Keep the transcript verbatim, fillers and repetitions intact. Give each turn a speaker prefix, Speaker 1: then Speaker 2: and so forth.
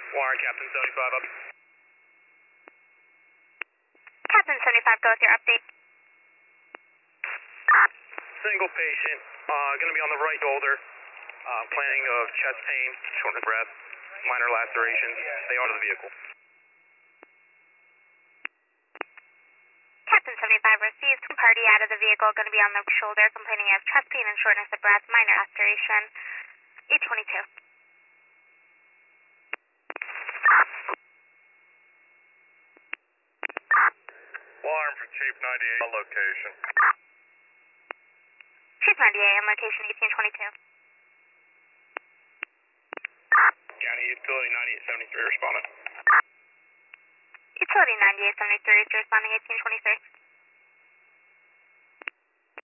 Speaker 1: Warren, Captain seventy-five up.
Speaker 2: Captain seventy-five, go with your update.
Speaker 1: Single patient, uh, going to be on the right shoulder. Uh, planning of chest pain, shortness of breath, minor lacerations. Stay onto the vehicle.
Speaker 2: Captain seventy-five received party out of the vehicle, going to be on the shoulder, complaining of chest pain and shortness of breath, minor laceration. eight twenty-two.
Speaker 1: Alarm for Chief ninety-eight on location.
Speaker 2: Chief ninety-eight on location eighteen twenty-two.
Speaker 1: County Utility ninety-eight seventy-three responded.
Speaker 2: Utility ninety-eight seventy-three is responding eighteen twenty-three.